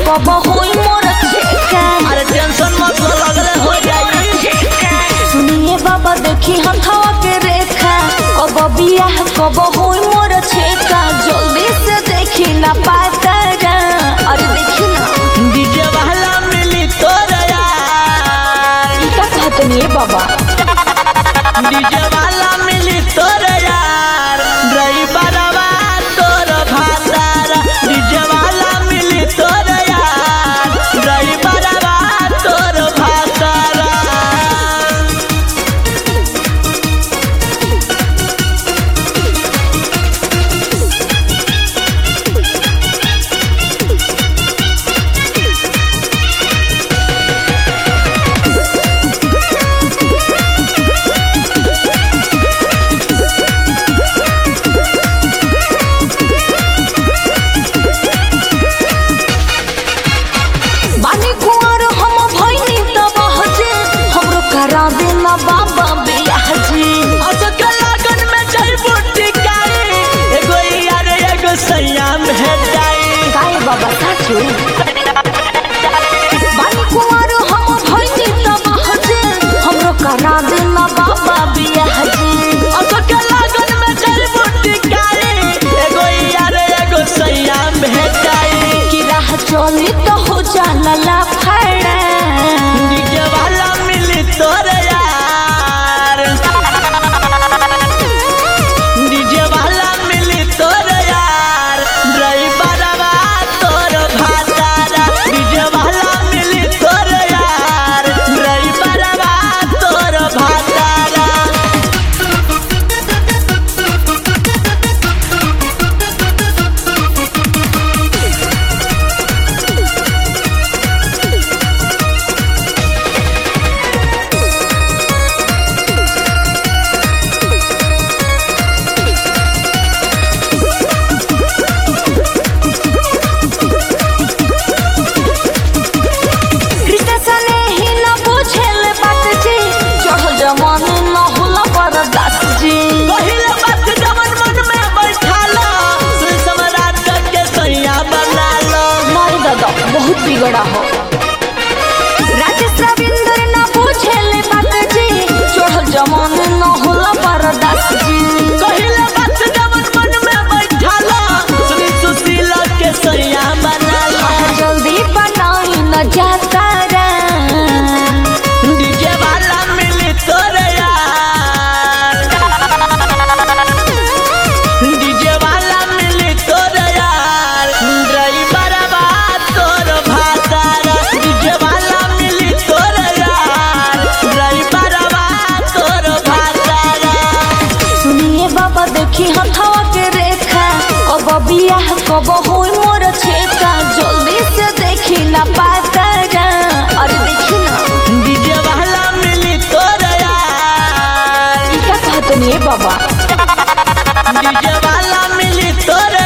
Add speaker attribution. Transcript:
Speaker 1: कब होई मोर छेका।
Speaker 2: अरे टेंशन मत लो, लगले हो जाई।
Speaker 1: सुनिए बाबा देखी हथवा के रेखा, कब बियाह कब होई मोर छेका। जल्दी से देखी ना पाता रा, अरे देखी ना
Speaker 2: डीजे वाला मिली तोर यार।
Speaker 1: क्या कहते नहीं बाबा,
Speaker 2: डीजे वाला मिली तोर यार, ड्राइवरवा तोर भातार। डीजे वाला मिली तोर यार, ड्राइवरवा तोर भातार।
Speaker 1: बानी कुंवर हम भइनी तब हजे, हमरो करा देना बाबा बियाह जी।
Speaker 2: असक लगन में जइबू टिकाई, एगो यार एगो सैया भेटाई।
Speaker 1: काहे बाबा साचू, बानी कुंवर हम भइनी तब हजे, हमरो करा देना बाबा बियाह जी।
Speaker 2: असक लगन में जइबू टिकाई, एगो यार एगो सैया भेटाई।
Speaker 1: कि राह चली तो हो जाला लाफड़ा,
Speaker 2: डीजे वाला मिली तोर यार, डीजे वाला मिली तोर यार, ड्राइवरवा तोर भातार। डीजे वाला मिली तोर यार, ड्राइवरवा तोर भातार।
Speaker 1: कृष्ण सने ही न बुझेल बात जी, चढ़ल जमान न होला बर्दाश्त जी।
Speaker 2: पहिले बात जवन मन में बैठाला, सुन सम्राट के सैया बनाला।
Speaker 1: मारी दादा बहुत बिगड़ा हो, राजेश रविंद्र न बुझेल बात जी, चढ़ल जमान न होला बर्दाश्त जी।
Speaker 2: पहिले बात जवन मन में बैठाला, सुन सुशीला के सैया बनाला।
Speaker 1: जल्दी बनाई न जाता रा,
Speaker 2: डीजे वाला मिली तोर यार, डीजे वाला मिली तोर यार, ड्राइवरवा तोर भातार। डीजे वाला मिली तोर यार, ड्राइवरवा तोर भातार।
Speaker 1: सुनिए बाबा देखी हथवा के रेखा, कब बियाह कब होई मोर छेका। जल्दी से देखी ना पाता रा, अरे देखी ना
Speaker 2: डीजे वाला मिली तोर यार,
Speaker 1: क्या कहते नहीं बाबा,
Speaker 2: डीजे वाला मिली तोर